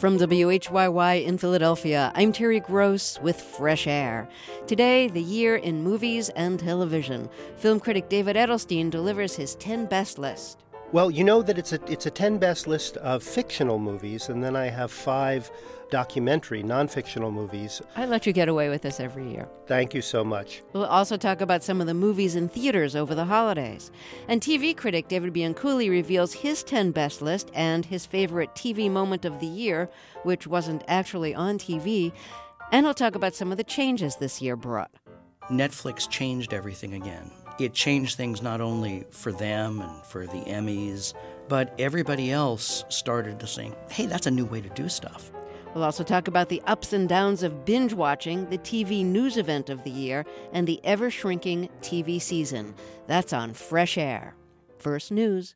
From WHYY in Philadelphia, I'm Terry Gross with Fresh Air. Today, the year in movies and television. Film critic David Edelstein delivers his 10 best list. Well, you know that it's a 10 best list of fictional movies, and then I have 5 documentary, non-fictional movies. I let you get away with this every year. Thank you so much. We'll also talk about some of the movies in theaters over the holidays. And TV critic David Bianculli reveals his 10 best list and his favorite TV moment of the year, which wasn't actually on TV. And he'll talk about some of the changes this year brought. Netflix changed everything again. It changed things not only for them and for the Emmys, but everybody else started to think, hey, that's a new way to do stuff. We'll also talk about the ups and downs of binge watching, the TV news event of the year, and the ever-shrinking TV season. That's on Fresh Air. First news.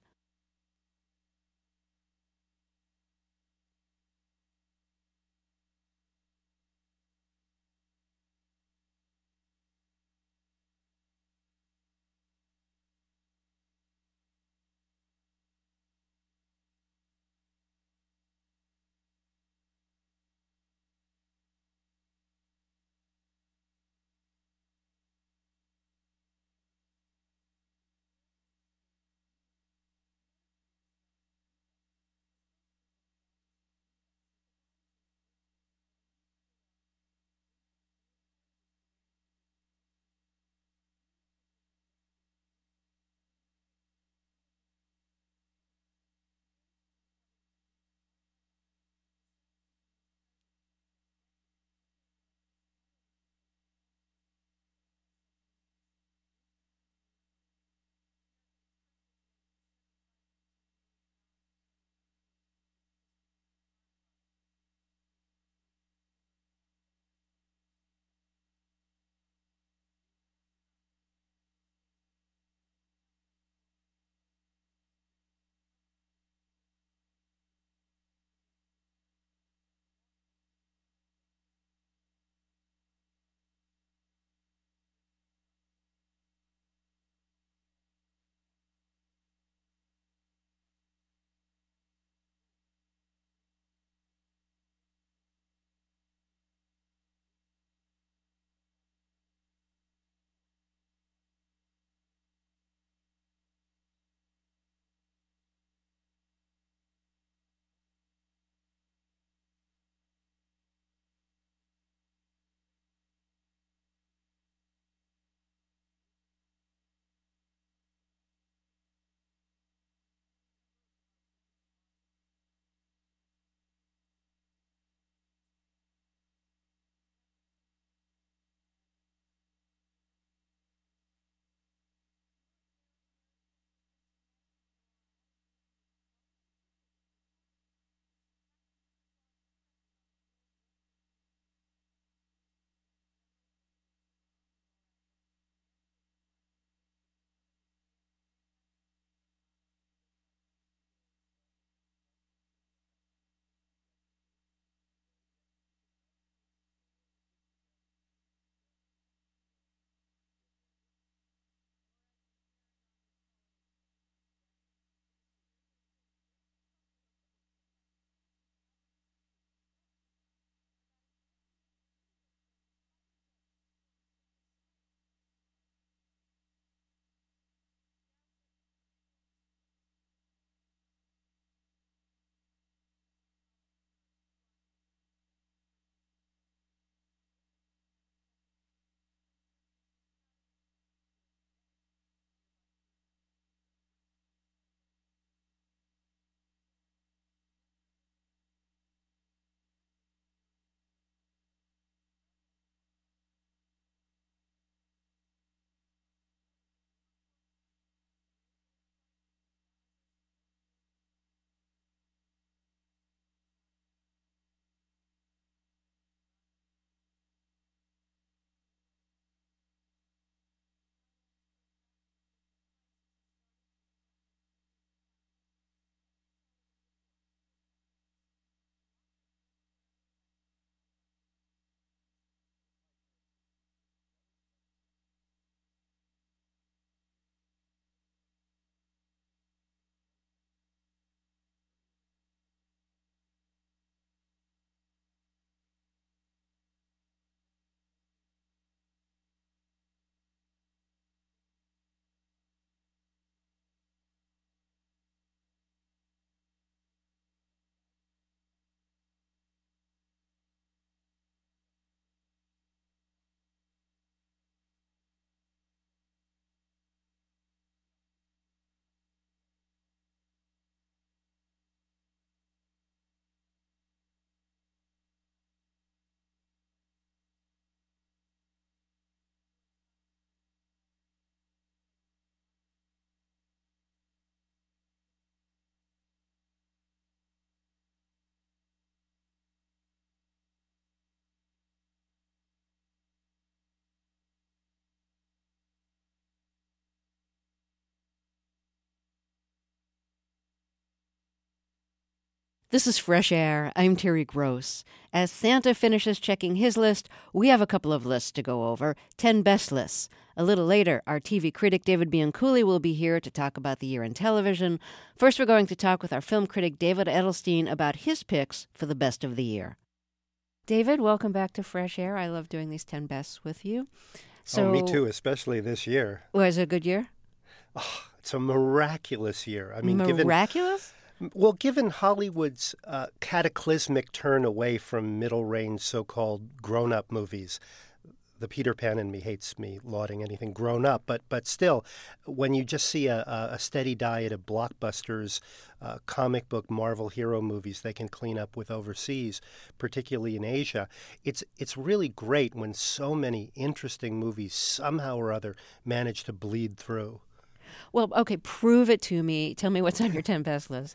This is Fresh Air. I'm Terry Gross. As Santa finishes checking his list, we have a couple of lists to go over, 10 best lists. A little later, our TV critic David Bianculli will be here to talk about the year in television. First, we're going to talk with our film critic David Edelstein about his picks for the best of the year. David, welcome back to Fresh Air. I love doing these 10 bests with you. Me too, especially this year. Was it a good year? Oh, it's a miraculous year. I mean, miraculous? Given Hollywood's cataclysmic turn away from middle-range so-called grown-up movies, the Peter Pan in me hates me lauding anything grown up, but still, when you just see a steady diet of blockbusters, comic book Marvel hero movies they can clean up with overseas, particularly in Asia, it's really great when so many interesting movies somehow or other manage to bleed through. Well, okay, prove it to me. Tell me what's on your 10 best list.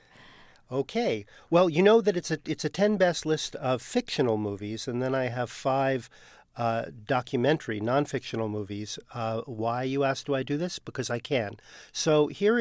Okay. Well, you know that it's a 10 best list of fictional movies, and then I have 5 documentary, non-fictional movies. Why, you ask, do I do this? Because I can. So here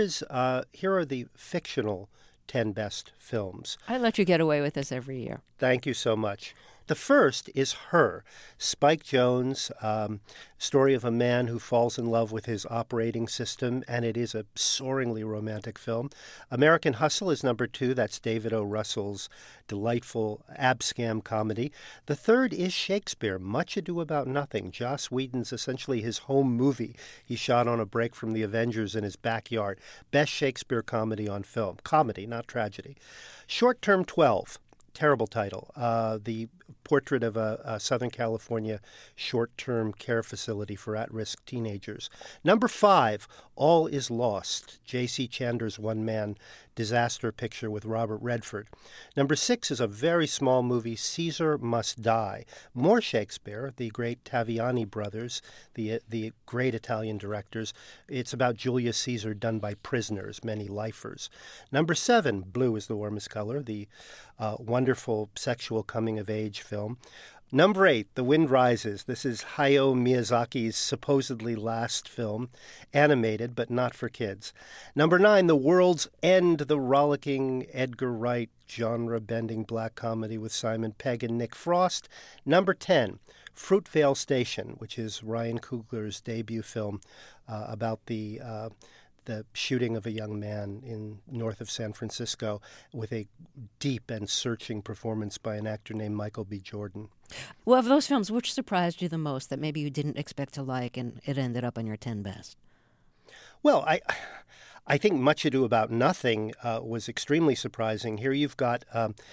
are the fictional 10 best films. I let you get away with this every year. Thank you so much. The first is Her, Spike Jonze, story of a man who falls in love with his operating system, and it is a soaringly romantic film. American Hustle is number 2. That's David O. Russell's delightful abscam comedy. The third is Shakespeare, Much Ado About Nothing, Joss Whedon's essentially his home movie. He shot on a break from the Avengers in his backyard. Best Shakespeare comedy on film. Comedy, not tragedy. Short Term 12. Terrible title. The portrait of a Southern California short-term care facility for at-risk teenagers. Number 5, All Is Lost, J.C. Chander's one-man disaster picture with Robert Redford. Number 6 is a very small movie, Caesar Must Die. More Shakespeare, the great Taviani brothers, the great Italian directors. It's about Julius Caesar done by prisoners, many lifers. Number 7, Blue is the Warmest Color, the wonderful sexual coming-of-age film. Number 8, The Wind Rises. This is Hayao Miyazaki's supposedly last film, animated but not for kids. Number 9, The World's End, the rollicking Edgar Wright genre-bending black comedy with Simon Pegg and Nick Frost. Number 10, Fruitvale Station, which is Ryan Coogler's debut film about the shooting of a young man in north of San Francisco, with a deep and searching performance by an actor named Michael B. Jordan. Well, of those films, which surprised you the most that maybe you didn't expect to like and it ended up on your 10 best? Well, I think Much Ado About Nothing was extremely surprising. Here you've got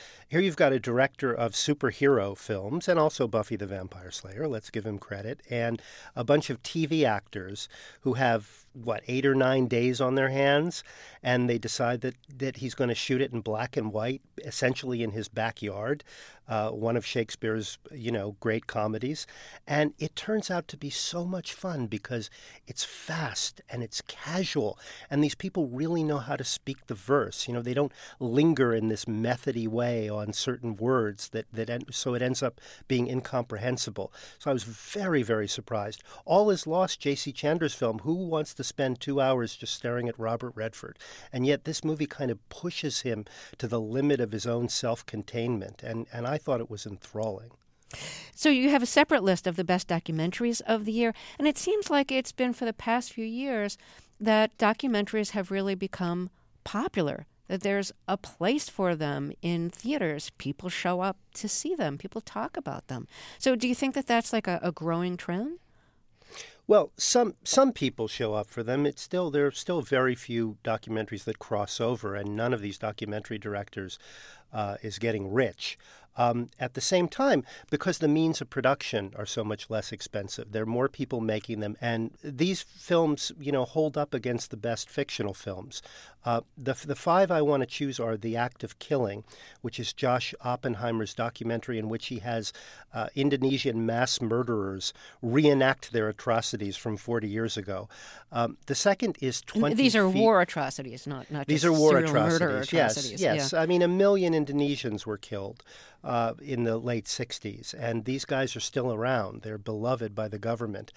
a director of superhero films and also Buffy the Vampire Slayer, let's give him credit, and a bunch of TV actors who have, 8 or 9 days on their hands, and they decide that he's going to shoot it in black and white, essentially in his backyard, one of Shakespeare's, great comedies. And it turns out to be so much fun because it's fast and it's casual, and these people really know how to speak the verse. They don't linger in this methody way on certain words so it ends up being incomprehensible. So I was very, very surprised. All Is Lost, J.C. Chander's film. Who wants to spend 2 hours just staring at Robert Redford? And yet this movie kind of pushes him to the limit of his own self-containment, and I thought it was enthralling. So you have a separate list of the best documentaries of the year, and it seems like it's been for the past few years that documentaries have really become popular, that there's a place for them in theaters. People show up to see them. People talk about them. So do you think that that's like a growing trend? Well, some people show up for them. There are still very few documentaries that cross over, and none of these documentary directors is getting rich. At the same time, because the means of production are so much less expensive, there are more people making them, and these films, hold up against the best fictional films. The 5 I want to choose are The Act of Killing, which is Josh Oppenheimer's documentary in which he has Indonesian mass murderers reenact their atrocities from 40 years ago. The second is 20 These are feet. war atrocities, not These just are war serial atrocities. murder atrocities. Yes. Yeah. I mean, 1 million Indonesians were killed. in the late 60s, and these guys are still around. They're beloved by the government.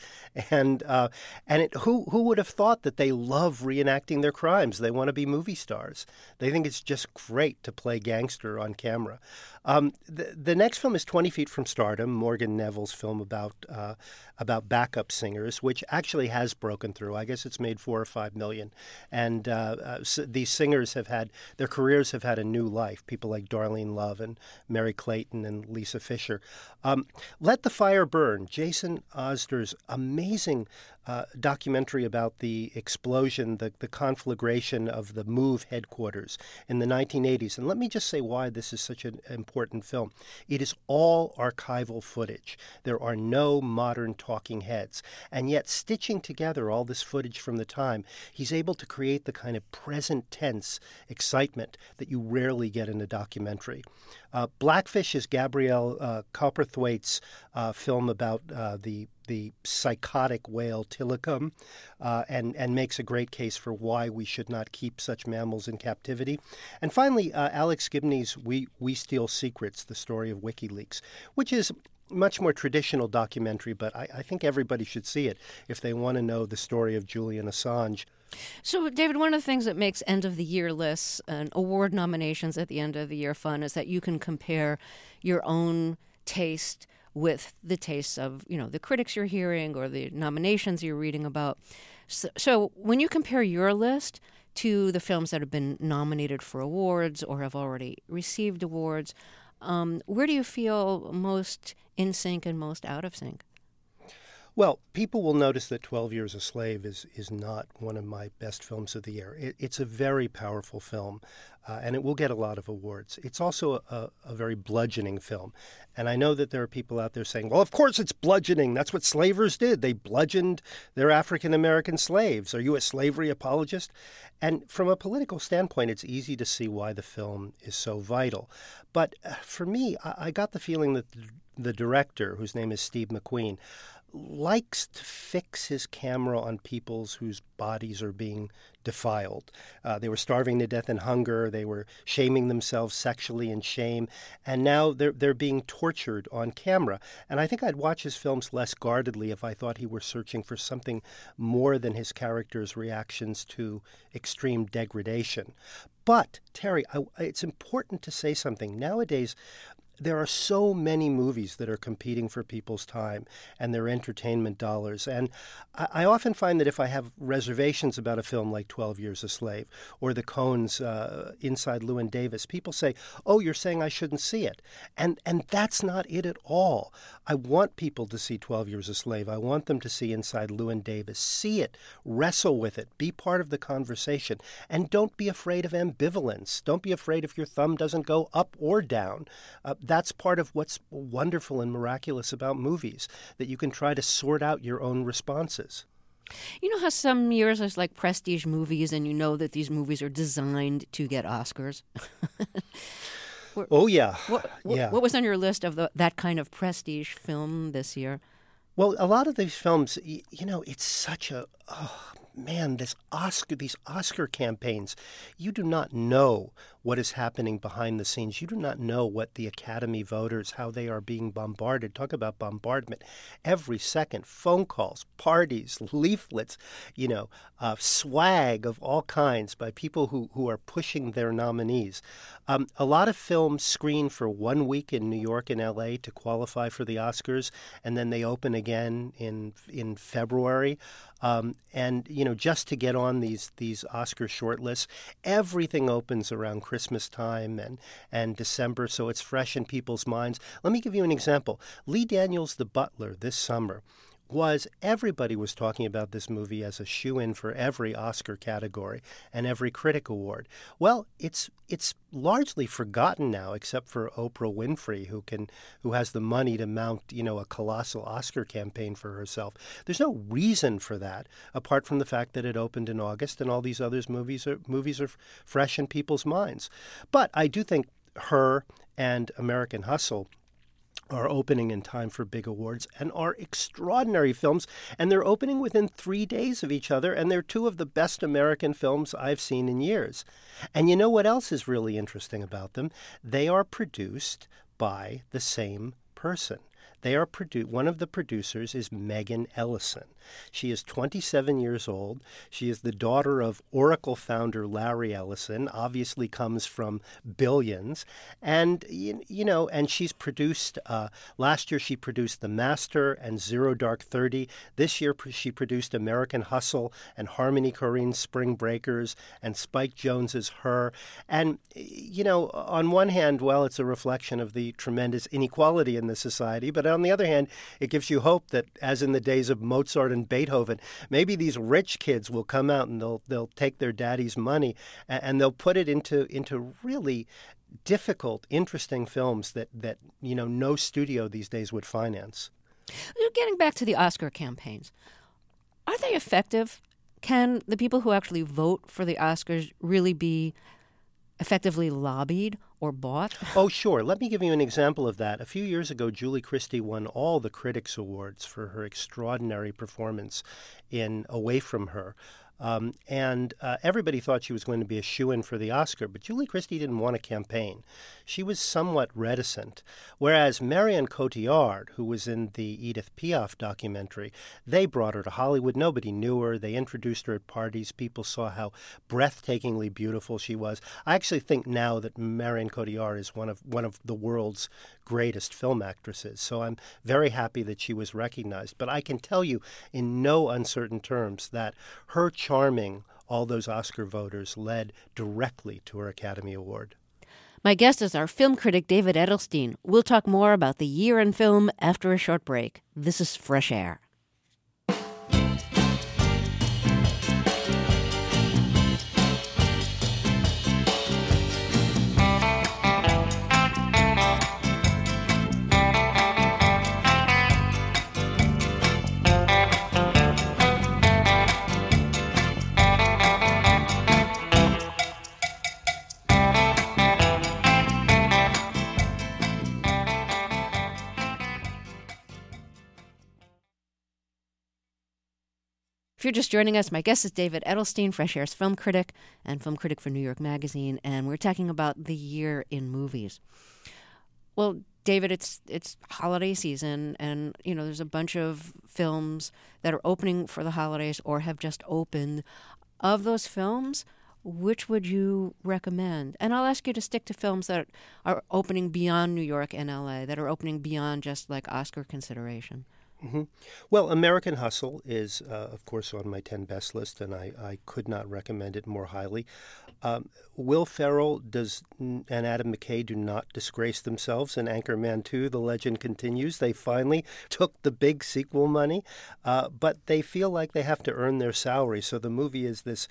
Who would have thought that they love reenacting their crimes? They want to be movie stars. They think it's just great to play gangster on camera. The next film is 20 Feet from Stardom, Morgan Neville's film about backup singers, which actually has broken through. I guess it's made $4 or $5 million, and so these singers their careers have had a new life. People like Darlene Love and Mary Clayton and Lisa Fisher. Let the Fire Burn, Jason Osder's amazing documentary about the explosion, the conflagration of the MOVE headquarters in the 1980s. And let me just say why this is such an important film. It is all archival footage. There are no modern talking heads. And yet, stitching together all this footage from the time, he's able to create the kind of present tense excitement that you rarely get in a documentary. Blackfish is Gabrielle Cowperthwaite's film about the psychotic whale Tilikum, and makes a great case for why we should not keep such mammals in captivity. And finally, Alex Gibney's We Steal Secrets, the story of WikiLeaks, which is much more traditional documentary, but I think everybody should see it if they want to know the story of Julian Assange. So, David, one of the things that makes end-of-the-year lists and award nominations at the end of the year fun is that you can compare your own taste with the tastes of, the critics you're hearing or the nominations you're reading about. So when you compare your list to the films that have been nominated for awards or have already received awards, where do you feel most in sync and most out of sync? Well, people will notice that 12 Years a Slave is not one of my best films of the year. It's a very powerful film, and it will get a lot of awards. It's also a very bludgeoning film. And I know that there are people out there saying, well, of course it's bludgeoning. That's what slavers did. They bludgeoned their African-American slaves. Are you a slavery apologist? And from a political standpoint, it's easy to see why the film is so vital. But for me, I got the feeling that the director, whose name is Steve McQueen, likes to fix his camera on peoples whose bodies are being defiled. They were starving to death in hunger. They were shaming themselves sexually in shame. And now they're being tortured on camera. And I think I'd watch his films less guardedly if I thought he were searching for something more than his characters' reactions to extreme degradation. But, Terry, it's important to say something. Nowadays, there are so many movies that are competing for people's time and their entertainment dollars. And I often find that if I have reservations about a film like 12 Years a Slave or the Coens' Inside Llewyn Davis, people say, oh, you're saying I shouldn't see it. And that's not it at all. I want people to see 12 Years a Slave. I want them to see Inside Llewyn Davis. See it. Wrestle with it. Be part of the conversation. And don't be afraid of ambivalence. Don't be afraid if your thumb doesn't go up or down. That's part of what's wonderful and miraculous about movies, that you can try to sort out your own responses. You know how some years there's like prestige movies and you know that these movies are designed to get Oscars? Oh, yeah. What was on your list of that kind of prestige film this year? Well, a lot of these films, it's such a... these Oscar campaigns, you do not know what is happening behind the scenes. You do not know what the Academy voters, how they are being bombarded. Talk about bombardment. Every second, phone calls, parties, leaflets, swag of all kinds by people who are pushing their nominees. A lot of films screen for 1 week in New York and L.A. to qualify for the Oscars, and then they open again in February. Just to get on these Oscar shortlists, everything opens around Christmas time and December, so it's fresh in people's minds. Let me give you an example. Lee Daniels' The Butler this summer everybody was talking about this movie as a shoo-in for every Oscar category and every critic award. Well, it's largely forgotten now, except for Oprah Winfrey, who has the money to mount, a colossal Oscar campaign for herself. There's no reason for that, apart from the fact that it opened in August and all these other movies are fresh in people's minds. But I do think Her and American Hustle are opening in time for big awards and are extraordinary films, and they're opening within 3 days of each other, and they're two of the best American films I've seen in years. And you know what else is really interesting about them? They are produced by the same person. They are one of the producers is Megan Ellison. She is 27 years old. She is the daughter of Oracle founder Larry Ellison, obviously comes from Billions. And, and she's produced, last year she produced The Master and Zero Dark 30. This year she produced American Hustle and Harmony Korine's Spring Breakers and Spike Jonze's Her. And, on one hand, well, it's a reflection of the tremendous inequality in the society, but on the other hand, it gives you hope that, as in the days of Mozart and Beethoven, maybe these rich kids will come out and they'll take their daddy's money and they'll put it into really difficult, interesting films that no studio these days would finance. Getting back to the Oscar campaigns, are they effective? Can the people who actually vote for the Oscars really be effectively lobbied or bought? Oh, sure. Let me give you an example of that. A few years ago, Julie Christie won all the Critics' Awards for her extraordinary performance in Away From Her. And everybody thought she was going to be a shoo-in for the Oscar, but Julie Christie didn't want a campaign. She was somewhat reticent, whereas Marion Cotillard, who was in the Edith Piaf documentary, they brought her to Hollywood. Nobody knew her. They introduced her at parties. People saw how breathtakingly beautiful she was. I actually think now that Marion Cotillard is one of the world's greatest film actresses, so I'm very happy that she was recognized. But I can tell you in no uncertain terms that her charming all those Oscar voters led directly to her Academy Award. My guest is our film critic, David Edelstein. We'll talk more about the year in film after a short break. This is Fresh Air. If you're just joining us, my guest is David Edelstein, Fresh Air's film critic and film critic for New York Magazine, and we're talking about the year in movies. Well, David, it's holiday season, and there's a bunch of films that are opening for the holidays or have just opened. Of those films, which would you recommend? And I'll ask you to stick to films that are opening beyond New York and LA, that are opening beyond just like Oscar consideration. Mm-hmm. Well, American Hustle is, of course, on my 10 best list, and I could not recommend it more highly. Will Ferrell and Adam McKay do not disgrace themselves in Anchorman 2. The legend continues. They finally took the big sequel money, but they feel like they have to earn their salary. So the movie is this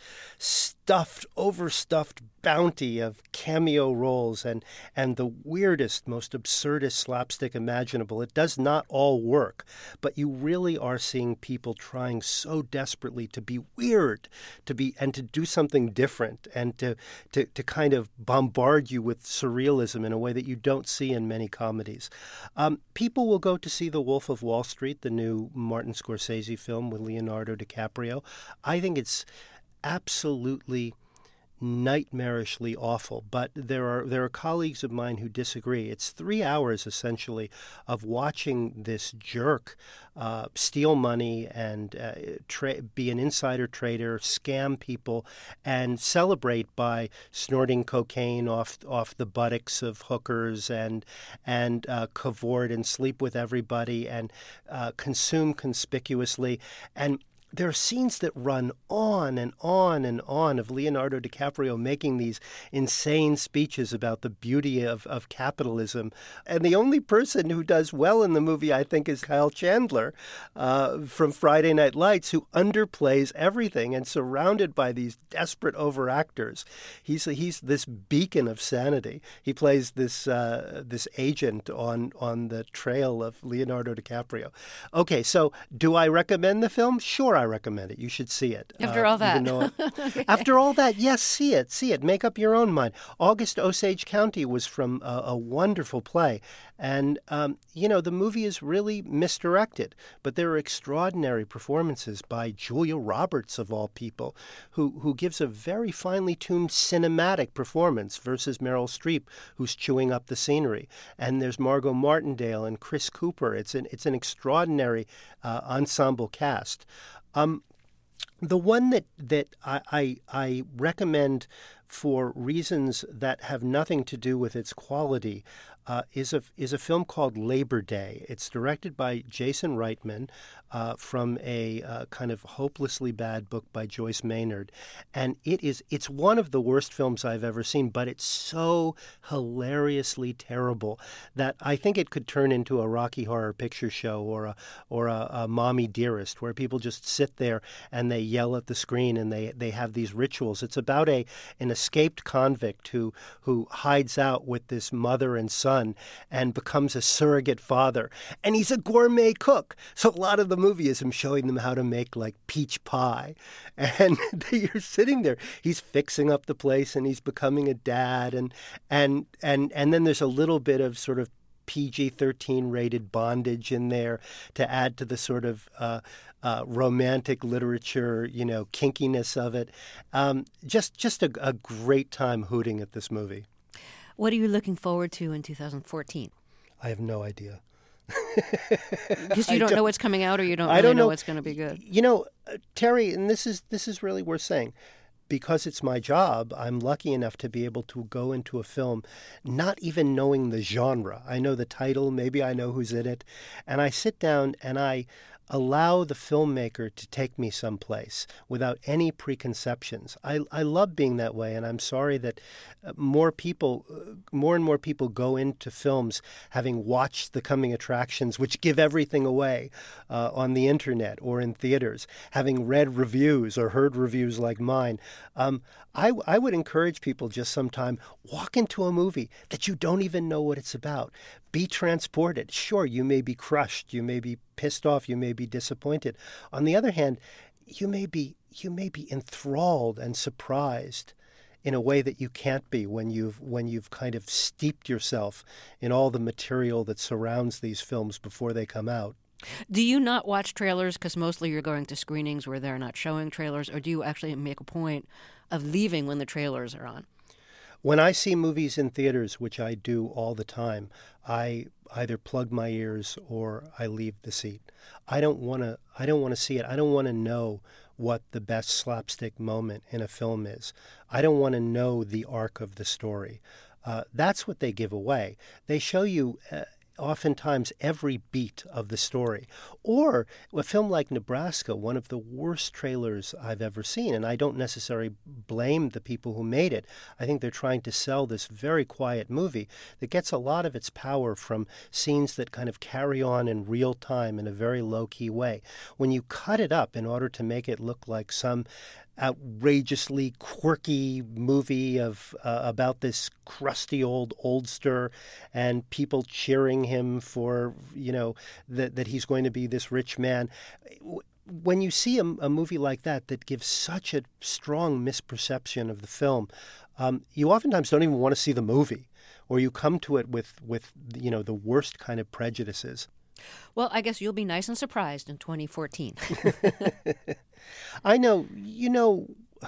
overstuffed bounty of cameo roles and the weirdest, most absurdist slapstick imaginable. It does not all work, but you really are seeing people trying so desperately to be weird, to do something different, and to kind of bombard you with surrealism in a way that you don't see in many comedies. People will go to see The Wolf of Wall Street, the new Martin Scorsese film with Leonardo DiCaprio. I think it's absolutely nightmarishly awful, but there are colleagues of mine who disagree. It's 3 hours essentially of watching this jerk steal money and be an insider trader, scam people, and celebrate by snorting cocaine off the buttocks of hookers and cavort and sleep with everybody and consume conspicuously. And there are scenes that run on and on and on of Leonardo DiCaprio making these insane speeches about the beauty of capitalism. And the only person who does well in the movie, I think, is Kyle Chandler from Friday Night Lights, who underplays everything and surrounded by these desperate overactors. He's this beacon of sanity. He plays this agent on the trail of Leonardo DiCaprio. Okay, so do I recommend the film? Sure, I recommend it. You should see it. After all that. Okay. After all that, yes, see it. See it. Make up your own mind. August Osage County was from a wonderful play. And, the movie is really misdirected. But there are extraordinary performances by Julia Roberts, of all people, who gives a very finely tuned cinematic performance versus Meryl Streep, who's chewing up the scenery. And there's Margot Martindale and Chris Cooper. It's an extraordinary ensemble cast. The one that I recommend for reasons that have nothing to do with its quality is a film called Labor Day. It's directed by Jason Reitman from a kind of hopelessly bad book by Joyce Maynard, and it's one of the worst films I've ever seen. But it's so hilariously terrible that I think it could turn into a Rocky Horror Picture Show or a Mommy Dearest, where people just sit there and they yell at the screen and they have these rituals. It's about an escaped convict who hides out with this mother and son and becomes a surrogate father. And he's a gourmet cook. So a lot of the movie is him showing them how to make like peach pie. And you're sitting there. He's fixing up the place and he's becoming a dad. And then there's a little bit of sort of PG-13 rated bondage in there to add to the sort of romantic literature, kinkiness of it. Just a great time hooting at this movie. What are you looking forward to in 2014? I have no idea. Because you don't know what's coming out, or you don't really know what's going to be good. Terry, and this is really worth saying. Because it's my job, I'm lucky enough to be able to go into a film not even knowing the genre. I know the title, maybe I know who's in it, and I sit down and I allow the filmmaker to take me someplace without any preconceptions. I love being that way, and I'm sorry that more and more people go into films having watched the coming attractions, which give everything away on the internet or in theaters, having read reviews or heard reviews like mine. I would encourage people just sometime, walk into a movie that you don't even know what it's about. Be transported. Sure, you may be crushed, you may be pissed off, you may be disappointed. On the other hand, you may be enthralled and surprised in a way that you can't be when you've kind of steeped yourself in all the material that surrounds these films before they come out. Do you not watch trailers because mostly you're going to screenings where they're not showing trailers, or do you actually make a point of leaving when the trailers are on? When I see movies in theaters, which I do all the time, I either plug my ears or I leave the seat. I don't want to see it. I don't want to know what the best slapstick moment in a film is. I don't want to know the arc of the story. That's what they give away. They show you oftentimes every beat of the story. Or a film like Nebraska, one of the worst trailers I've ever seen, and I don't necessarily blame the people who made it. I think they're trying to sell this very quiet movie that gets a lot of its power from scenes that kind of carry on in real time in a very low-key way. When you cut it up in order to make it look like some outrageously quirky movie about this crusty old oldster and people cheering him for that he's going to be this rich man. When you see a movie like that gives such a strong misperception of the film, you oftentimes don't even want to see the movie, or you come to it with the worst kind of prejudices. Well, I guess you'll be nice and surprised in 2014. I know, you know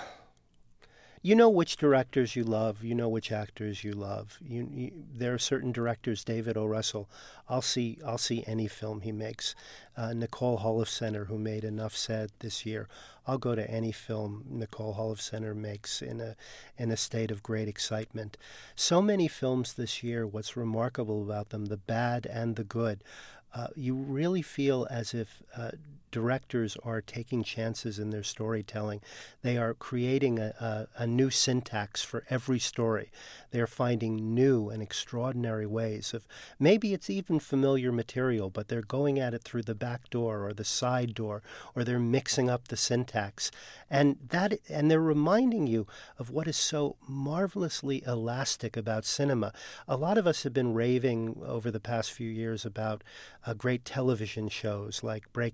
which directors you love, you know which actors you love. There are certain directors, David O. Russell, I'll see any film he makes. Nicole Holofcener, who made Enough Said this year, I'll go to any film Nicole Holofcener makes in a state of great excitement. So many films this year, what's remarkable about them, the bad and the good, you really feel as if directors are taking chances in their storytelling. They are creating a new syntax for every story. They're finding new and extraordinary ways of, maybe it's even familiar material, but they're going at it through the back door or the side door, or they're mixing up the syntax. And they're reminding you of what is so marvelously elastic about cinema. A lot of us have been raving over the past few years about great television shows like Breaking Bad,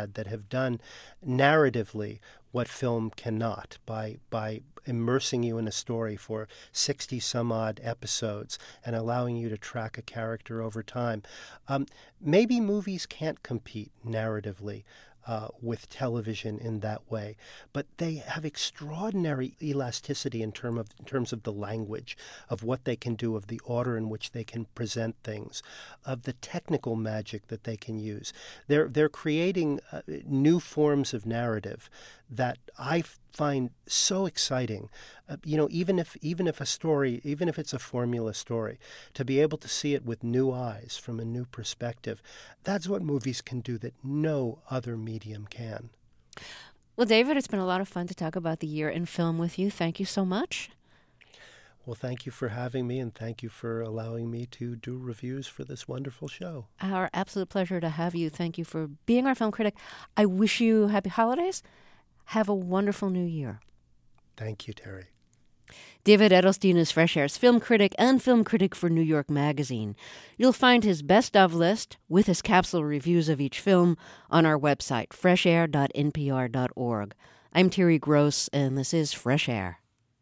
had that have done narratively what film cannot by immersing you in a story for 60 some odd episodes and allowing you to track a character over time. Maybe movies can't compete narratively with television in that way, but they have extraordinary elasticity in terms of the language, of what they can do, of the order in which they can present things, of the technical magic that they can use. They're creating new forms of narrative that I find so exciting. Even if a story, even if it's a formula story, to be able to see it with new eyes from a new perspective, that's what movies can do that no other medium can. Well, David, it's been a lot of fun to talk about the year in film with you. Thank you so much. Well, thank you for having me, and thank you for allowing me to do reviews for this wonderful show. Our absolute pleasure to have you. Thank you for being our film critic. I wish you happy holidays. Have a wonderful new year. Thank you, Terry. David Edelstein is Fresh Air's film critic and film critic for New York Magazine. You'll find his best of list with his capsule reviews of each film on our website, freshair.npr.org. I'm Terry Gross, and this is Fresh Air.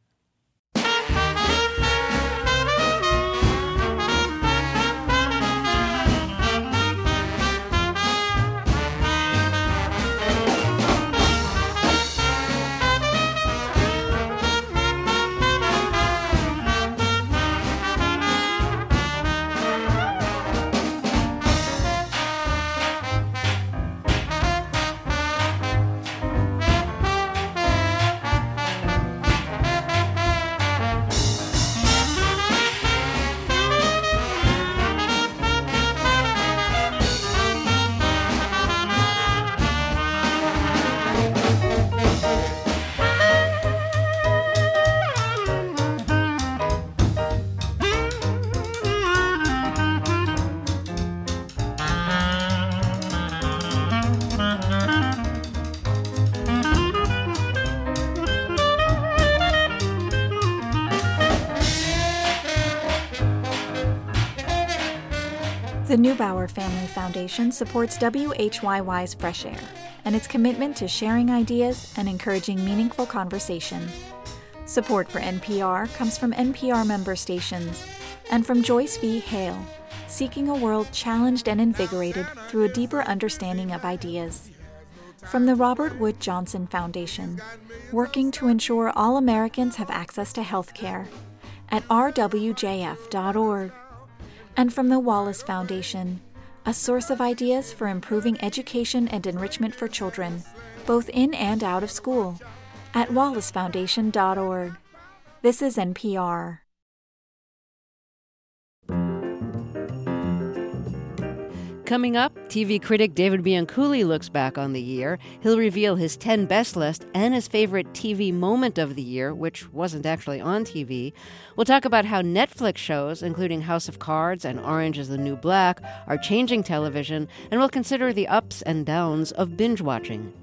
The Neubauer Family Foundation supports WHYY's Fresh Air and its commitment to sharing ideas and encouraging meaningful conversation. Support for NPR comes from NPR member stations and from Joyce V. Hale, seeking a world challenged and invigorated through a deeper understanding of ideas. From the Robert Wood Johnson Foundation, working to ensure all Americans have access to health care at rwjf.org. And from the Wallace Foundation, a source of ideas for improving education and enrichment for children, both in and out of school, at wallacefoundation.org. This is NPR. Coming up, TV critic David Bianculli looks back on the year. He'll reveal his 10 best list and his favorite TV moment of the year, which wasn't actually on TV. We'll talk about how Netflix shows, including House of Cards and Orange is the New Black, are changing television, and we'll consider the ups and downs of binge watching.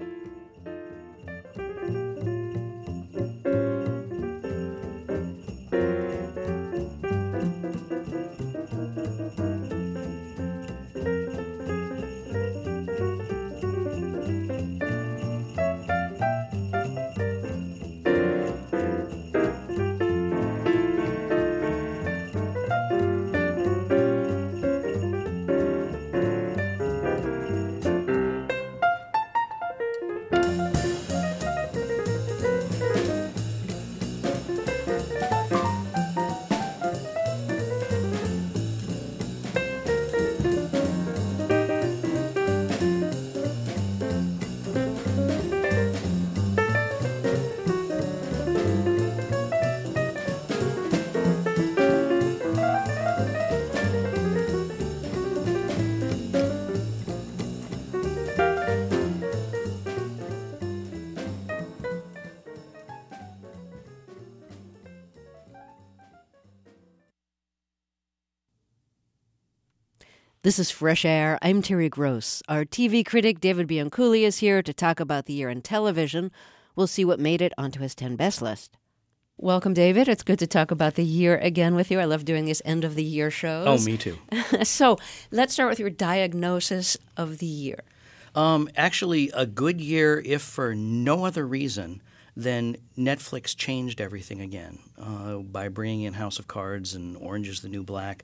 This is Fresh Air. I'm Terry Gross. Our TV critic David Bianculli is here to talk about the year in television. We'll see what made it onto his 10 best list. Welcome, David. It's good to talk about the year again with you. I love doing these end-of-the-year shows. Oh, me too. So let's start with your diagnosis of the year. Actually, a good year, if for no other reason than Netflix changed everything again by bringing in House of Cards and Orange is the New Black.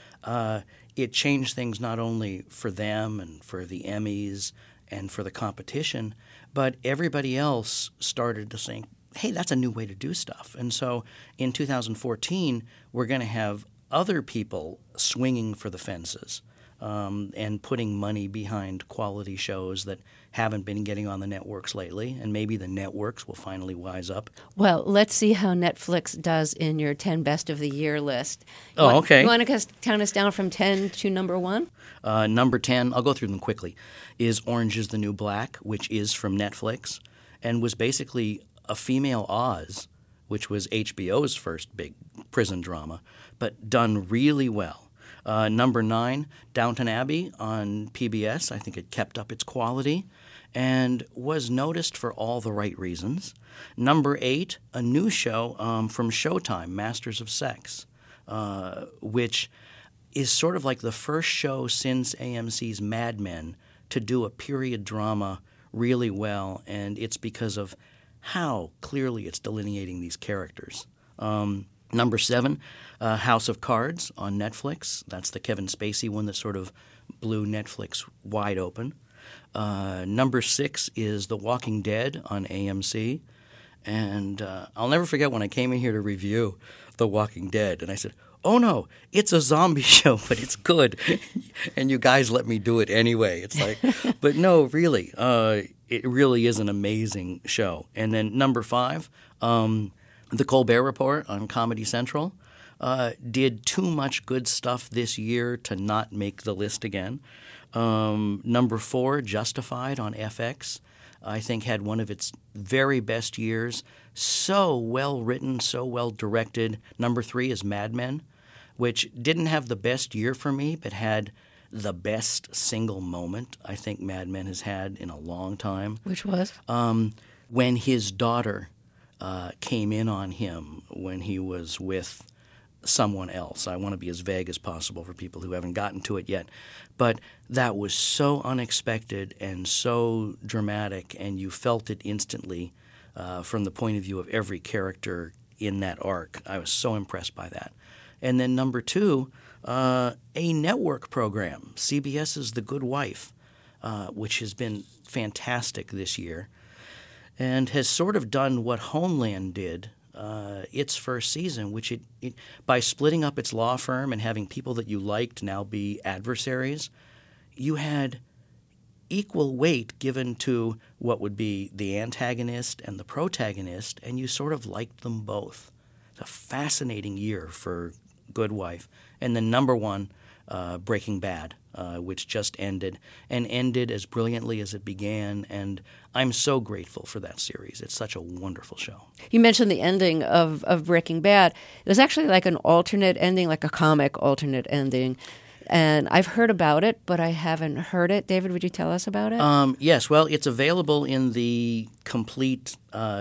It changed things not only for them and for the Emmys and for the competition, but everybody else started to think, hey, that's a new way to do stuff. And so in 2014, we're going to have other people swinging for the fences and putting money behind quality shows that haven't been getting on the networks lately, and maybe the networks will finally wise up. Well, let's see how Netflix does in your 10 best of the year list. Okay. You want to count us down from 10 to number 1? Number 10, I'll go through them quickly, is Orange is the New Black, which is from Netflix and was basically a female Oz, which was HBO's first big prison drama, but done really well. Number 9, Downton Abbey on PBS. I think it kept up its quality and was noticed for all the right reasons. Number 8, a new show from Showtime, Masters of Sex, which is sort of like the first show since AMC's Mad Men to do a period drama really well, and it's because of how clearly it's delineating these characters. Number 7, House of Cards on Netflix. That's the Kevin Spacey one that sort of blew Netflix wide open. Number 6 is The Walking Dead on AMC. And I'll never forget when I came in here to review The Walking Dead, and I said, oh no, it's a zombie show, but it's good. And you guys let me do it anyway. It's like, but no, really, it really is an amazing show. And then number 5, The Colbert Report on Comedy Central did too much good stuff this year to not make the list again. Number 4, Justified on FX, I think had one of its very best years. So well written, so well directed. Number 3 is Mad Men, which didn't have the best year for me, but had the best single moment I think Mad Men has had in a long time. Which was? When his daughter came in on him when he was with someone else. I want to be as vague as possible for people who haven't gotten to it yet. But that was so unexpected and so dramatic, and you felt it instantly from the point of view of every character in that arc. I was so impressed by that. And then number 2, a network program, CBS's The Good Wife, which has been fantastic this year and has sort of done what Homeland did its first season, which it by splitting up its law firm and having people that you liked now be adversaries, you had equal weight given to what would be the antagonist and the protagonist, and you sort of liked them both. It's a fascinating year for Good Wife. And then number 1, Breaking Bad, which just ended, and ended as brilliantly as it began, and I'm so grateful for that series. It's such a wonderful show. You mentioned the ending of Breaking Bad. It was actually like an alternate ending, like a comic alternate ending. And I've heard about it, but I haven't heard it. David, would you tell us about it? Yes. Well, it's available in the complete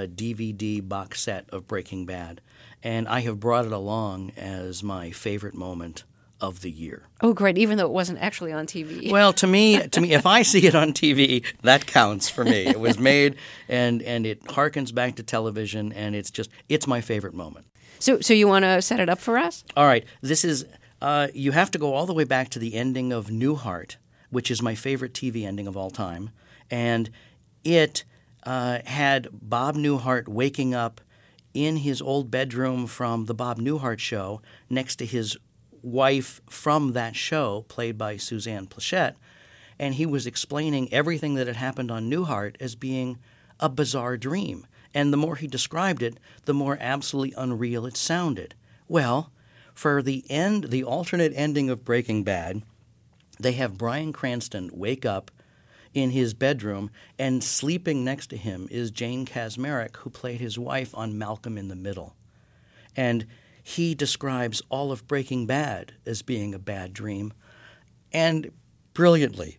DVD box set of Breaking Bad. And I have brought it along as my favorite moment of the year. Oh, great. Even though it wasn't actually on TV. Well, to me, if I see it on TV, that counts for me. It was made, and it harkens back to television, and it's my favorite moment. So you want to set it up for us? All right. This is you have to go all the way back to the ending of Newhart, which is my favorite TV ending of all time. And it had Bob Newhart waking up in his old bedroom from the Bob Newhart show next to his wife from that show, played by Suzanne Pleshette, and he was explaining everything that had happened on Newhart as being a bizarre dream. And the more he described it, the more absolutely unreal it sounded. Well, for the alternate ending of Breaking Bad, they have Bryan Cranston wake up in his bedroom, and sleeping next to him is Jane Kaczmarek, who played his wife on Malcolm in the Middle. And he describes all of Breaking Bad as being a bad dream, and brilliantly.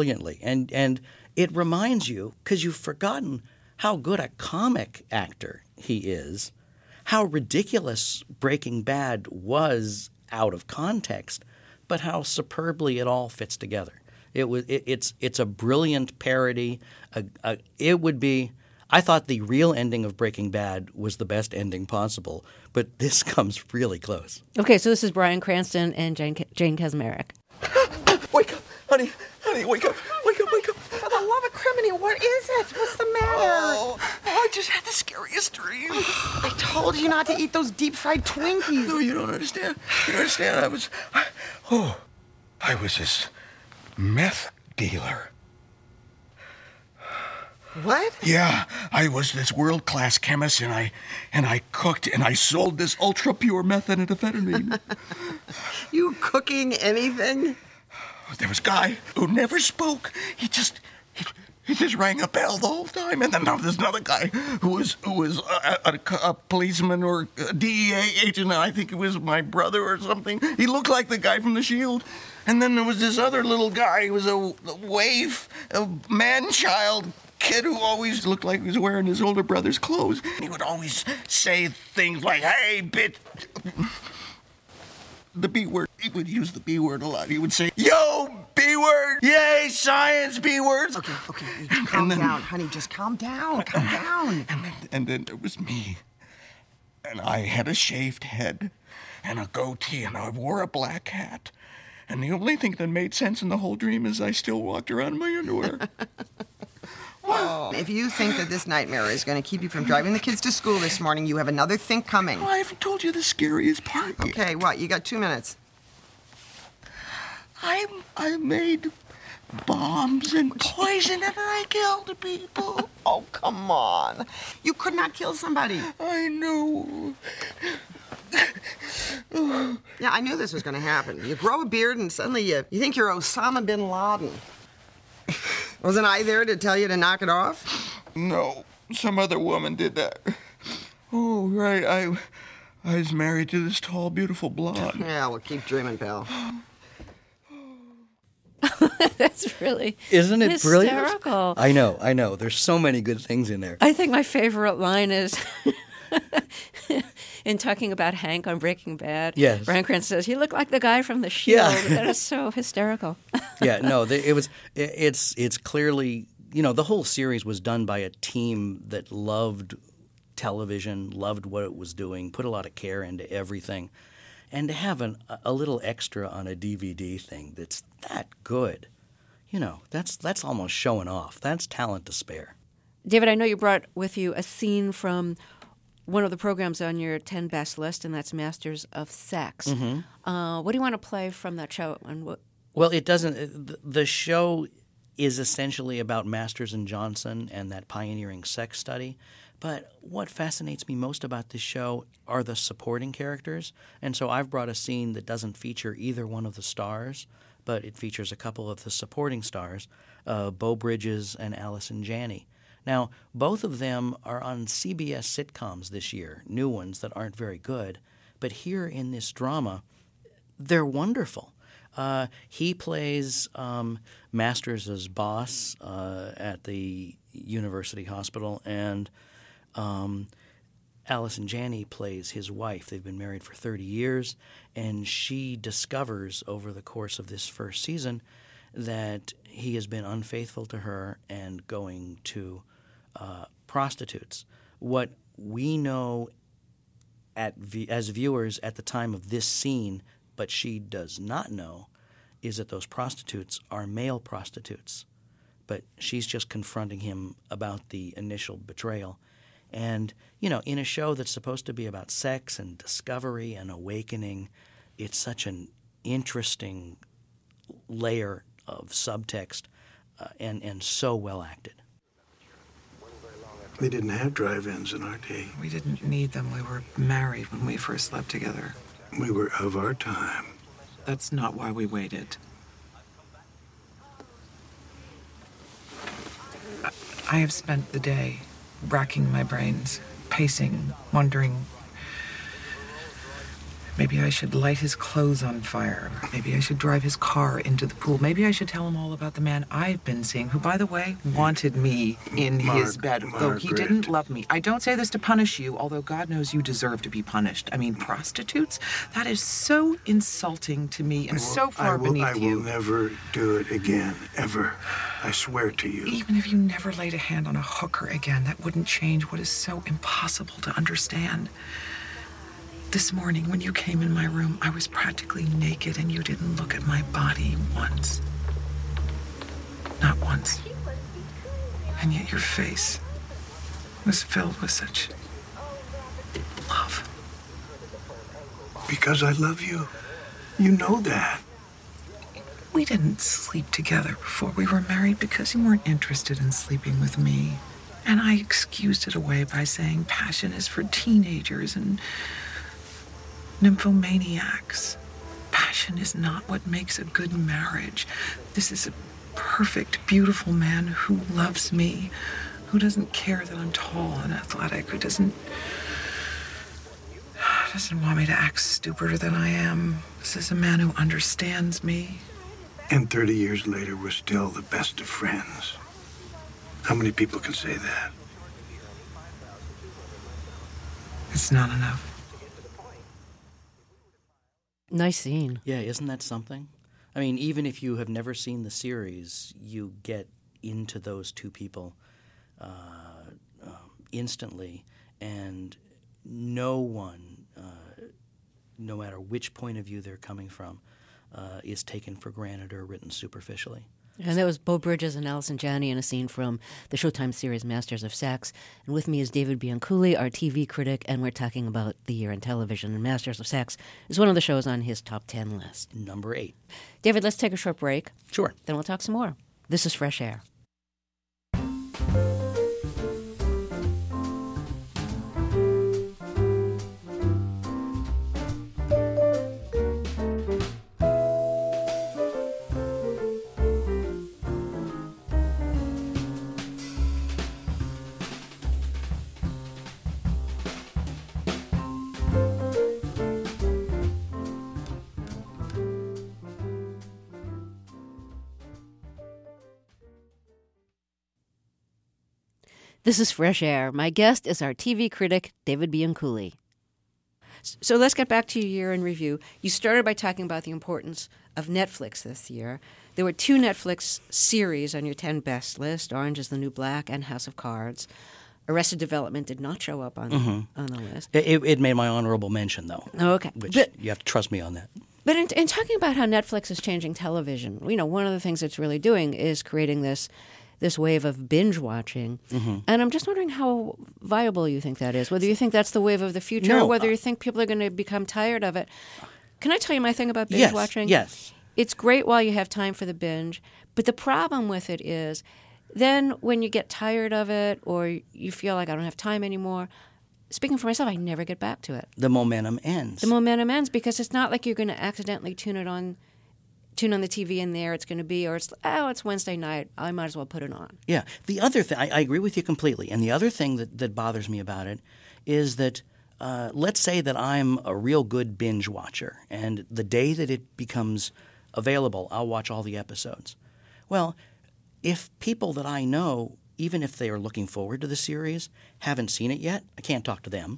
And it reminds you, because you've forgotten how good a comic actor he is, how ridiculous Breaking Bad was out of context, but how superbly it all fits together. It's a brilliant parody. It would be. I thought the real ending of Breaking Bad was the best ending possible, but this comes really close. Okay, so this is Bryan Cranston and Jane Kaczmarek. Wake up, honey, wake up. For the love of criminy, what is it? What's the matter? Oh, I just had the scariest dream. I told you not to eat those deep-fried Twinkies. No, you don't understand. I was this meth dealer. What? Yeah, I was this world-class chemist, and I cooked and I sold this ultra-pure methamphetamine. You cooking anything? There was a guy who never spoke. He just rang a bell the whole time. And then there's another guy who was a policeman or a DEA agent. And I think it was my brother or something. He looked like the guy from The Shield. And then there was this other little guy who was a waif, a man-child kid who always looked like he was wearing his older brother's clothes. He would always say things like, "Hey, bitch." The B word. He would use the B word a lot. He would say, "Yo, B word! Yay, science, B words!" Okay, calm down, honey. Just calm down. And then there was me. And I had a shaved head and a goatee, and I wore a black hat. And the only thing that made sense in the whole dream is I still walked around in my underwear. If you think that this nightmare is going to keep you from driving the kids to school this morning, you have another think coming. Oh, I haven't told you the scariest part yet. Okay, what? You got 2 minutes. I made bombs and poison and I killed people. Oh, come on. You could not kill somebody. I know. Yeah, I knew this was going to happen. You grow a beard and suddenly you think you're Osama bin Laden. Wasn't I there to tell you to knock it off? No, some other woman did that. Oh, right, I was married to this tall, beautiful blonde. Yeah, well, keep dreaming, pal. That's really Isn't it hysterical. brilliant? I know. There's so many good things in there. I think my favorite line is in talking about Hank on Breaking Bad. Yes. Bryan Cranston says, "He looked like the guy from The Shield." Yeah. That is so hysterical. Yeah, no, it's clearly, the whole series was done by a team that loved television, loved what it was doing, put a lot of care into everything. And to have a little extra on a DVD thing that's that good, that's almost showing off. That's talent to spare. David, I know you brought with you a scene from one of the programs on your 10 best list, and that's Masters of Sex. Mm-hmm. What do you want to play from that show? Well, it doesn't. The show is essentially about Masters and Johnson and that pioneering sex study. But what fascinates me most about this show are the supporting characters. And so I've brought a scene that doesn't feature either one of the stars, but it features a couple of the supporting stars, Beau Bridges and Allison Janney. Now, both of them are on CBS sitcoms this year, new ones that aren't very good. But here in this drama, they're wonderful. He plays Masters' boss at the university hospital, and Allison Janney plays his wife. They've been married for 30 years, and she discovers over the course of this first season that he has been unfaithful to her and going to prostitutes. What we know as viewers at the time of this scene, but she does not know, is that those prostitutes are male prostitutes. But she's just confronting him about the initial betrayal. And, in a show that's supposed to be about sex and discovery and awakening, it's such an interesting layer of subtext and so well acted. We didn't have drive-ins in our day. We didn't need them. We were married when we first slept together. We were of our time. That's not why we waited. I have spent the day racking my brains, pacing, wondering Maybe I should light his clothes on fire. Maybe I should drive his car into the pool. Maybe I should tell him all about the man I've been seeing, who, by the way, wanted me in his bed, though he didn't love me. I don't say this to punish you, although God knows you deserve to be punished. I mean, prostitutes? That is so insulting to me and so far beneath you. I will never do it again, ever. I swear to you. Even if you never laid a hand on a hooker again, that wouldn't change what is so impossible to understand. This morning, when you came in my room, I was practically naked and you didn't look at my body once. Not once. And yet your face was filled with such love. Because I love you. You know that. We didn't sleep together before we were married because you weren't interested in sleeping with me. And I excused it away by saying passion is for teenagers and nymphomaniacs. Passion is not what makes a good marriage. This is a perfect, beautiful man who loves me, who doesn't care that I'm tall and athletic, who doesn't want me to act stupider than I am. This is a man who understands me. And 30 years later, we're still the best of friends. How many people can say that? It's not enough. Nice scene. Yeah, isn't that something? I mean, even if you have never seen the series, you get into those two people instantly, and no one, no matter which point of view they're coming from, is taken for granted or written superficially. And that was Beau Bridges and Allison Janney in a scene from the Showtime series Masters of Sex. And with me is David Bianculli, our TV critic, and we're talking about the year in television. And Masters of Sex is one of the shows on his top 10 list. Number 8. David, let's take a short break. Sure. Then we'll talk some more. This is Fresh Air. This is Fresh Air. My guest is our TV critic, David Bianculli. So let's get back to your year in review. You started by talking about the importance of Netflix this year. There were 2 Netflix series on your 10 best list, Orange is the New Black and House of Cards. Arrested Development did not show up on the list. It made my honorable mention, though. Oh, okay. Which you have to trust me on that. But in talking about how Netflix is changing television, one of the things it's really doing is creating this wave of binge watching. Mm-hmm. And I'm just wondering how viable you think that is, whether you think that's the wave of the future or whether you think people are going to become tired of it. Can I tell you my thing about binge watching? Yes. It's great while you have time for the binge, but the problem with it is then when you get tired of it or you feel like I don't have time anymore, speaking for myself, I never get back to it. The momentum ends. The momentum ends because it's not like you're going to accidentally tune on the TV in there, it's going to be, or it's Wednesday night, I might as well put it on. Yeah. The other thing, I agree with you completely. And the other thing that bothers me about it is that let's say that I'm a real good binge watcher, and the day that it becomes available, I'll watch all the episodes. Well, if people that I know, even if they are looking forward to the series, haven't seen it yet, I can't talk to them.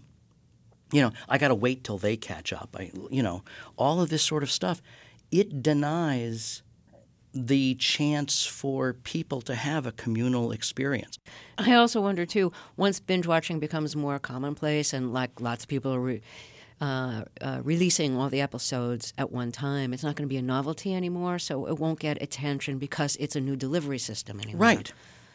I got to wait till they catch up. All of this sort of stuff. It denies the chance for people to have a communal experience. I also wonder, too, once binge watching becomes more commonplace and like lots of people are releasing all the episodes at one time, it's not going to be a novelty anymore, so it won't get attention because it's a new delivery system anymore. Right.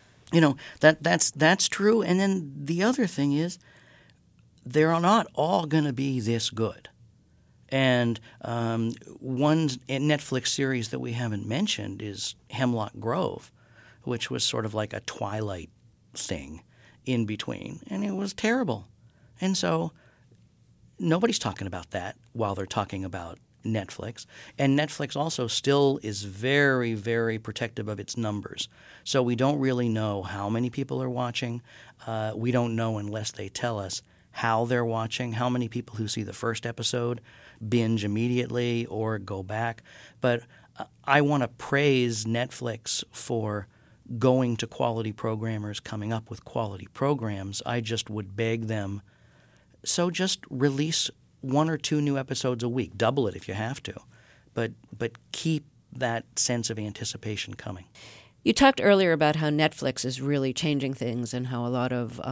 That's true. And then the other thing is they're not all going to be this good. And one Netflix series that we haven't mentioned is Hemlock Grove, which was sort of like a Twilight thing in between. And it was terrible. And so nobody's talking about that while they're talking about Netflix. And Netflix also still is very, very protective of its numbers. So we don't really know how many people are watching. We don't know unless they tell us how they're watching, how many people who see the first episode binge immediately or go back. But I want to praise Netflix for going to quality programmers, coming up with quality programs. I just would beg them, so just release 1 or 2 new episodes a week. Double it if you have to. But keep that sense of anticipation coming. You talked earlier about how Netflix is really changing things and how a lot of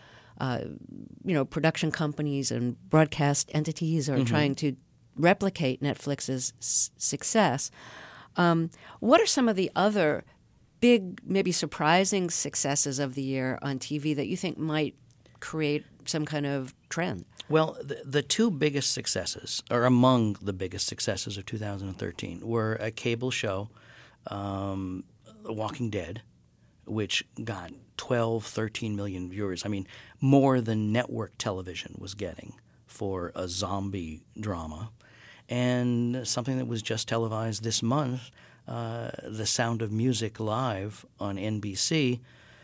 production companies and broadcast entities are trying to replicate Netflix's success. What are some of the other big, maybe surprising successes of the year on TV that you think might create some kind of trend? Well, the 2 biggest successes, or among the biggest successes of 2013, were a cable show, The Walking Dead, which got 12, 13 million viewers. I mean, more than network television was getting for a zombie drama. And something that was just televised this month, The Sound of Music Live on NBC,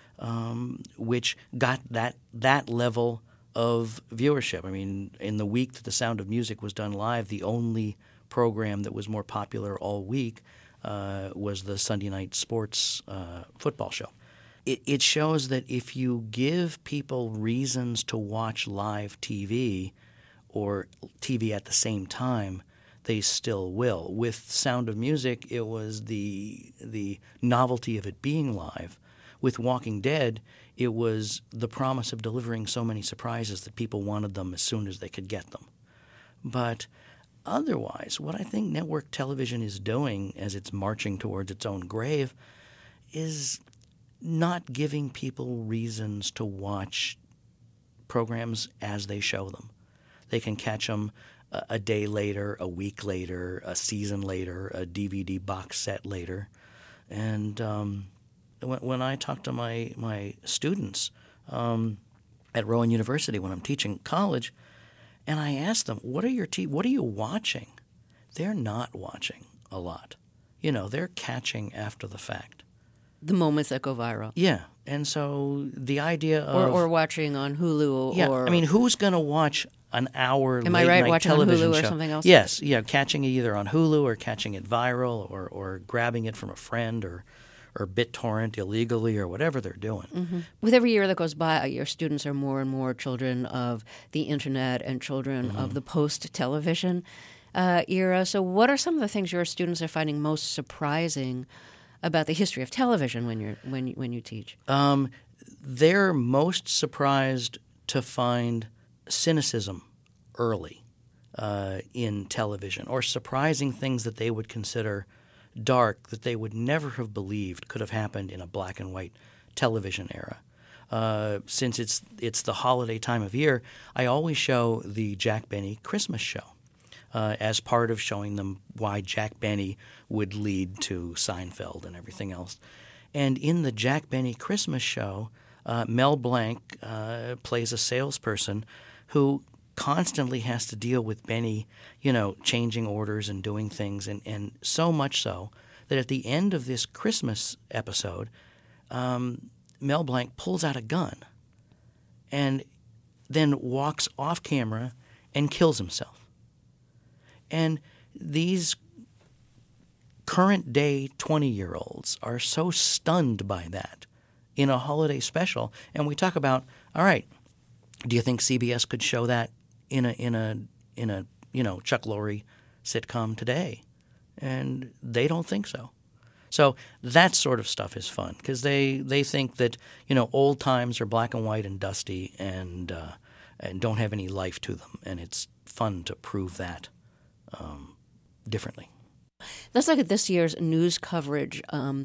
which got that level of viewership. I mean, in the week that The Sound of Music was done live, the only program that was more popular all week was the Sunday night sports football show. It shows that if you give people reasons to watch live TV or TV at the same time, they still will. With Sound of Music, it was the novelty of it being live. With Walking Dead, it was the promise of delivering so many surprises that people wanted them as soon as they could get them. But otherwise, what I think network television is doing as it's marching towards its own grave is not giving people reasons to watch programs as they show them. They can catch them a day later, a week later, a season later, a DVD box set later. And when I talk to my students at Rowan University when I'm teaching college, and I ask them, what are you watching? They're not watching a lot. They're catching after the fact. The moments that go viral. Yeah. And so the idea of... Or watching on Hulu. Yeah. Or, I mean, who's going to watch an hour am I right, late-night watching television on Hulu show? or something else? Yes. Yeah, catching it either on Hulu or catching it viral or grabbing it from a friend or BitTorrent illegally or whatever they're doing. Mm-hmm. With every year that goes by, your students are more and more children of the Internet and children of the post-television era. So what are some of the things your students are finding most surprising about the history of television when you teach? They're most surprised to find cynicism early in television, or surprising things that they would consider dark that they would never have believed could have happened in a black and white television era. Since it's the holiday time of year, I always show the Jack Benny Christmas show as part of showing them why Jack Benny would lead to Seinfeld and everything else. And in the Jack Benny Christmas show, Mel Blanc plays a salesperson who constantly has to deal with Benny, changing orders and doing things, and so much so that at the end of this Christmas episode, Mel Blanc pulls out a gun and then walks off camera and kills himself. And these current-day 20-year-olds are so stunned by that in a holiday special. And we talk about, all right, do you think CBS could show that in a Chuck Lorre sitcom today? And they don't think so. So that sort of stuff is fun because they think that old times are black and white and dusty and don't have any life to them, and it's fun to prove that differently. Let's look at this year's news coverage.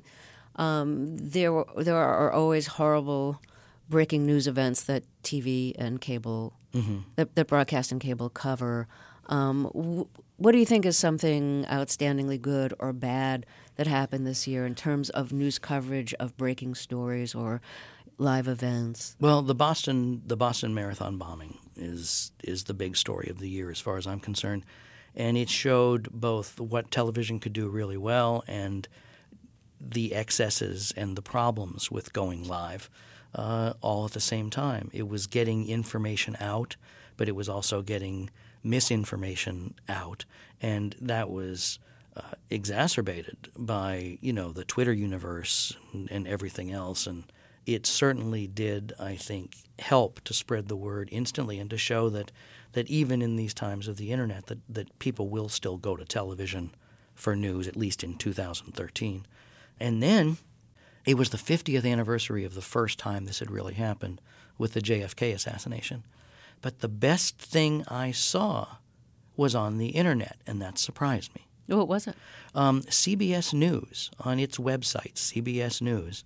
There are always horrible breaking news events that TV and cable, that broadcast and cable cover. What do you think is something outstandingly good or bad that happened this year in terms of news coverage of breaking stories or live events? Well, the Boston Marathon bombing is the big story of the year as far as I'm concerned. And it showed both what television could do really well and the excesses and the problems with going live all at the same time. It was getting information out, but it was also getting misinformation out, and that was exacerbated by the Twitter universe and everything else. And it certainly did, I think, help to spread the word instantly and to show that even in these times of the internet that people will still go to television for news, at least in 2013. And then it was the 50th anniversary of the first time this had really happened with the JFK assassination. But the best thing I saw was on the internet, and that surprised me. What was it? CBS News, on its website, CBS News,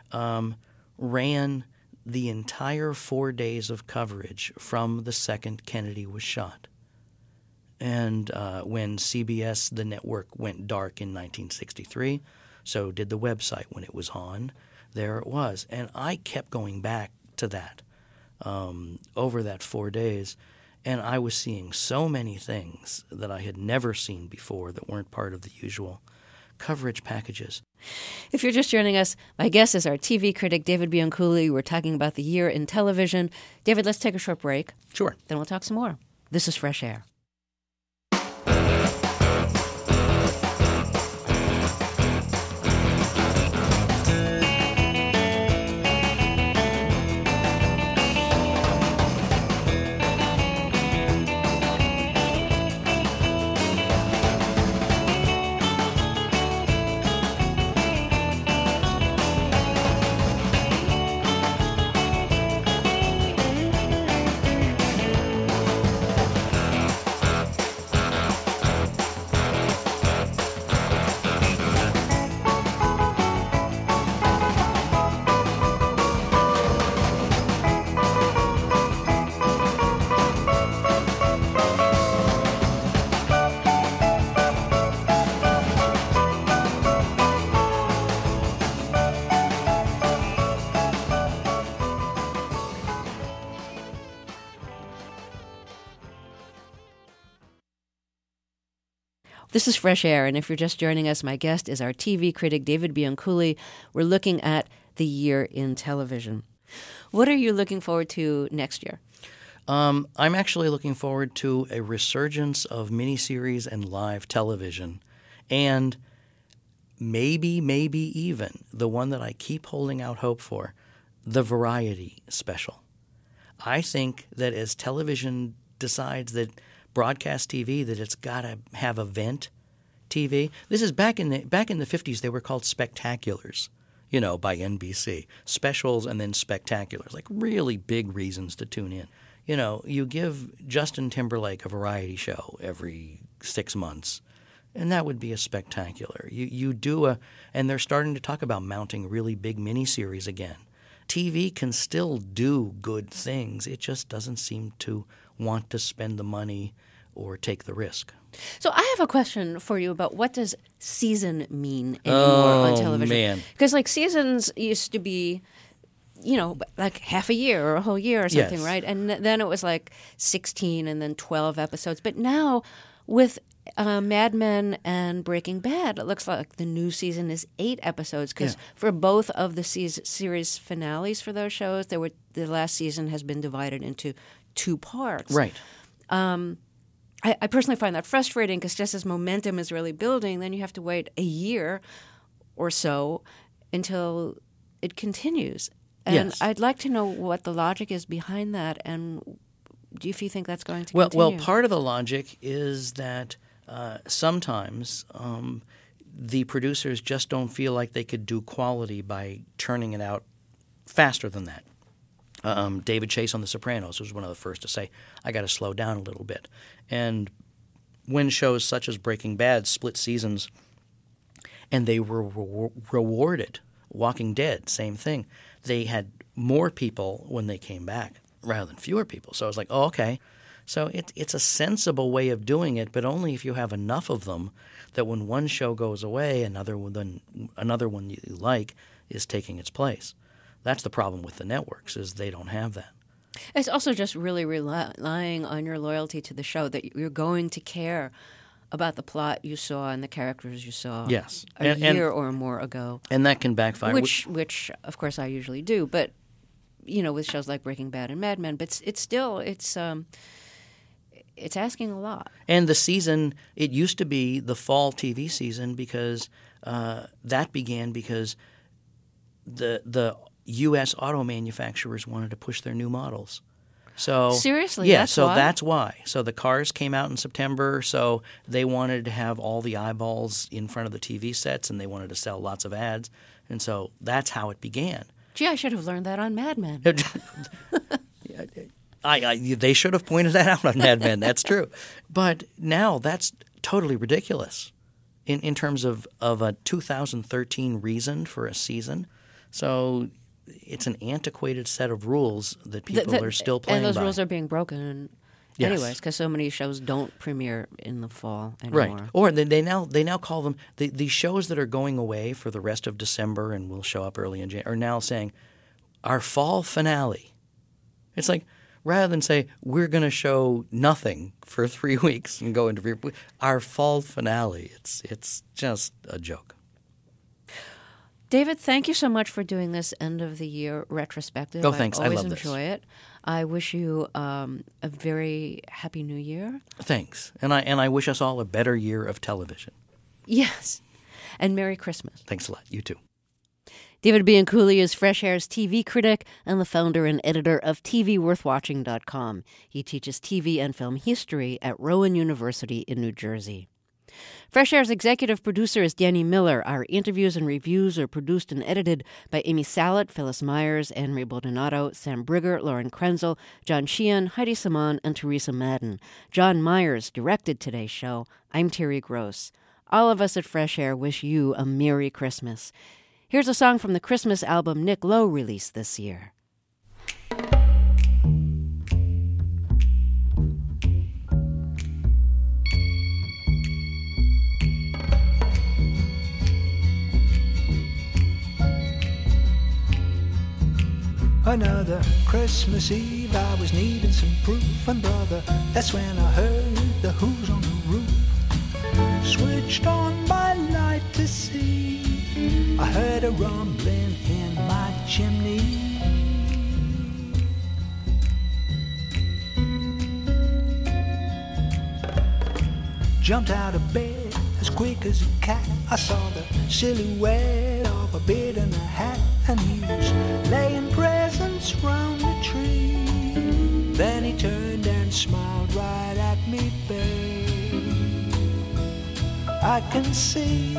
ran the entire 4 days of coverage from the second Kennedy was shot. And when CBS, the network, went dark in 1963, so did the website. When it was on, there it was. And I kept going back to that over that 4 days, and I was seeing so many things that I had never seen before that weren't part of the usual coverage packages. If you're just joining us, my guest is our TV critic, David Bianculli. We're talking about the year in television. David, let's take a short break. Sure. Then we'll talk some more. This is Fresh Air. This is Fresh Air, and if you're just joining us, my guest is our TV critic, David Bianculli. We're looking at the year in television. What are you looking forward to next year? I'm actually looking forward to a resurgence of miniseries and live television, and maybe even the one that I keep holding out hope for, the Variety special. I think that as television decides that broadcast TV, that it's got to have event TV. This is back in the 50s. They were called spectaculars, by NBC. Specials and then spectaculars, like really big reasons to tune in. You give Justin Timberlake a variety show every 6 months, and that would be a spectacular. You do and they're starting to talk about mounting really big miniseries again. TV can still do good things. It just doesn't seem to want to spend the money or take the risk. So I have a question for you about what does season mean anymore on television? Man. Because seasons used to be, like half a year or a whole year or something, Yes. right? And then it was like 16 and then 12 episodes. But now with Mad Men and Breaking Bad, it looks like the new season is 8 episodes because for both of the series finales for those shows, the last season has been divided into 2 parts. Right. I personally find that frustrating because just as momentum is really building, then you have to wait a year or so until it continues. And Yes. I'd like to know what the logic is behind that, and if you think that's going to continue. Well, part of the logic is that sometimes the producers just don't feel like they could do quality by churning it out faster than that. David Chase on The Sopranos was one of the first to say, I got to slow down a little bit. And when shows such as Breaking Bad split seasons and they were rewarded, Walking Dead, same thing. They had more people when they came back rather than fewer people. So I was like, oh, okay. So it's a sensible way of doing it, but only if you have enough of them that when one show goes away, another one you like is taking its place. That's the problem with the networks, is they don't have that. It's also just really relying on your loyalty to the show, that you're going to care about the plot you saw and the characters you saw Yes. a year or more ago. And that can backfire. Which of course, I usually do. But, with shows like Breaking Bad and Mad Men. But it's still it's asking a lot. And the season, it used to be the fall TV season because that began because the U.S. auto manufacturers wanted to push their new models. So seriously, yeah, that's so why? that's why. So the cars came out in September, so they wanted to have all the eyeballs in front of the TV sets, and they wanted to sell lots of ads, and so that's how it began. Gee, I should have learned that on Mad Men. They should have pointed that out on Mad Men. That's true, but now that's totally ridiculous in terms of a 2013 reason for a season. So it's an antiquated set of rules that people are still playing by. And those rules are being broken anyways because so many shows don't premiere in the fall anymore. Right. Or they now call them – the shows that are going away for the rest of December and will show up early in January are now saying our fall finale. It's like rather than say we're going to show nothing for 3 weeks and go into our fall finale, it's just a joke. David, thank you so much for doing this end-of-the-year retrospective. Oh, thanks. I always love this. enjoy it. I wish you a very happy New Year. Thanks. And I wish us all a better year of television. Yes. And Merry Christmas. Thanks a lot. You too. David Bianculli is Fresh Air's TV critic and the founder and editor of TVWorthWatching.com. He teaches TV and film history at Rowan University in New Jersey. Fresh Air's executive producer is Danny Miller. Our interviews and reviews are produced and edited by Amy Salet, Phyllis Myers, Anne-Marie Baldonado, Sam Brigger, Lauren Krenzel, John Sheehan, Heidi Simon, and Teresa Madden. John Myers directed today's show. I'm Terry Gross. All of us at Fresh Air wish you a Merry Christmas. Here's a song from the Christmas album Nick Lowe released this year. Another Christmas Eve, I was needing some proof, and brother, that's when I heard the Who's on the roof. Switched on my light to see, I heard a rumbling in my chimney. Jumped out of bed as quick as a cat, I saw the silhouette of a beard and a hat, and he was laying presents round the tree. Then he turned and smiled right at me, babe. I can see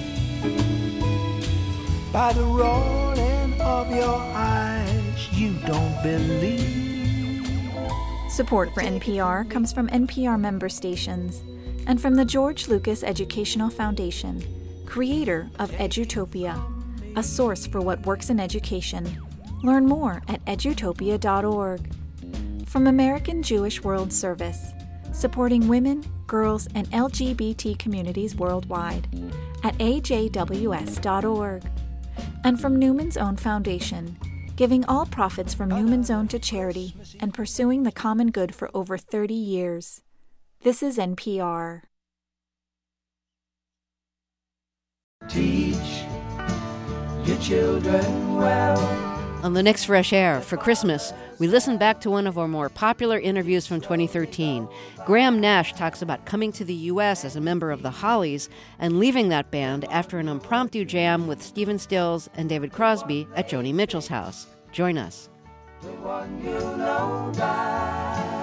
by the rolling of your eyes you don't believe. Support for NPR comes from NPR member stations and from the George Lucas Educational Foundation, creator of Edutopia, a source for what works in education. Learn more at edutopia.org. From American Jewish World Service, supporting women, girls, and LGBT communities worldwide at ajws.org. And from Newman's Own Foundation, giving all profits from Newman's Own to charity and pursuing the common good for over 30 years. This is NPR. Teach your children well. On the next Fresh Air, for Christmas, we listen back to one of our more popular interviews from 2013. Graham Nash talks about coming to the U.S. as a member of the Hollies and leaving that band after an impromptu jam with Stephen Stills and David Crosby at Joni Mitchell's house. Join us. The one you know by